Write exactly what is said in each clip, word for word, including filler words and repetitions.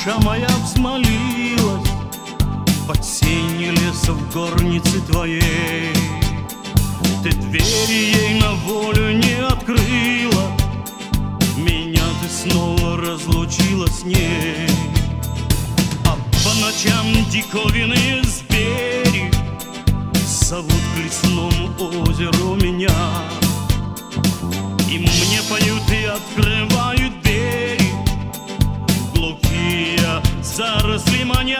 душа моя взмолилась под сенью леса в горнице твоей. Ты двери ей на волю не открыла, меня ты снова разлучила с ней. А по ночам диковинные звери зовут к лесному озеру меня. И мне поют и открывают двери глухие заросли маня.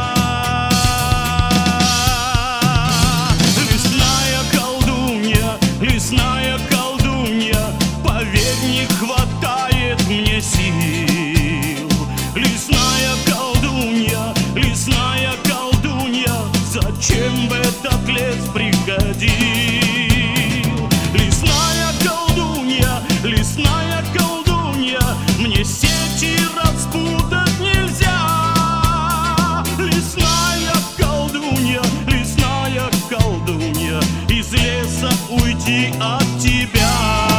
Лесная колдунья, лесная колдунья, поверь, не хватает мне сил. Лесная колдунья, лесная колдунья, зачем в этот лес приходил? Лесная колдунья, лесная колдунья, мне сети распутать нельзя. Лесная колдунья, лесная колдунья, из леса уйти от тебя.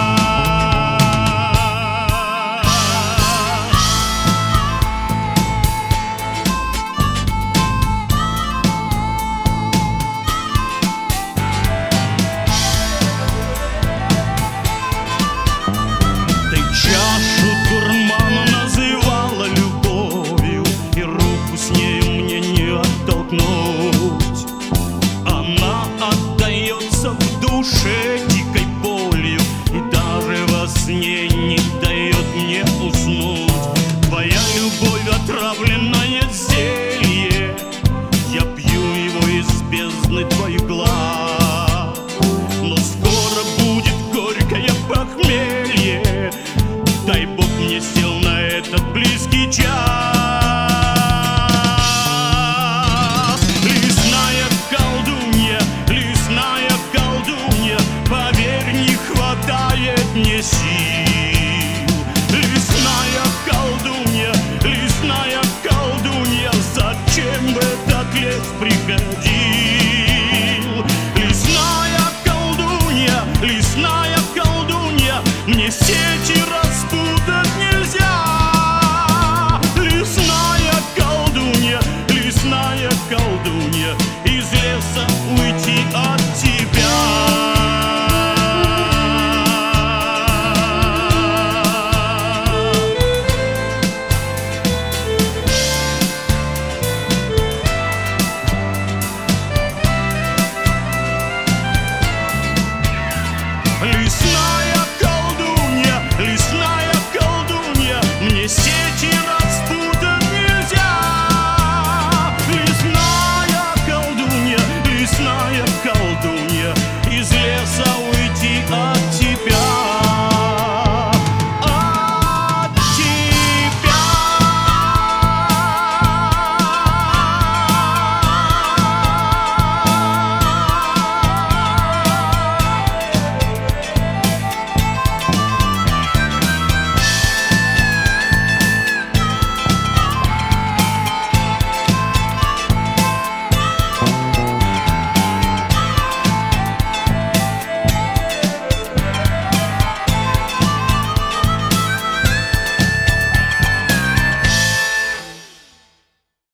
Чашу дурмана называла любовью, и руку с нею мне не оттолкнуть. Она отдается в душе дикой болью, и даже во сне не дает мне уснуть. Твоя любовь отравленное зелье, я пью его из бездны твоих глаз. Но скоро будет горькое похмелье, дай Бог мне сил на этот близкий час. Лесная колдунья, лесная колдунья, поверь, не хватает мне сил. Лесная колдунья, лесная колдунья, зачем в этот лес приходить?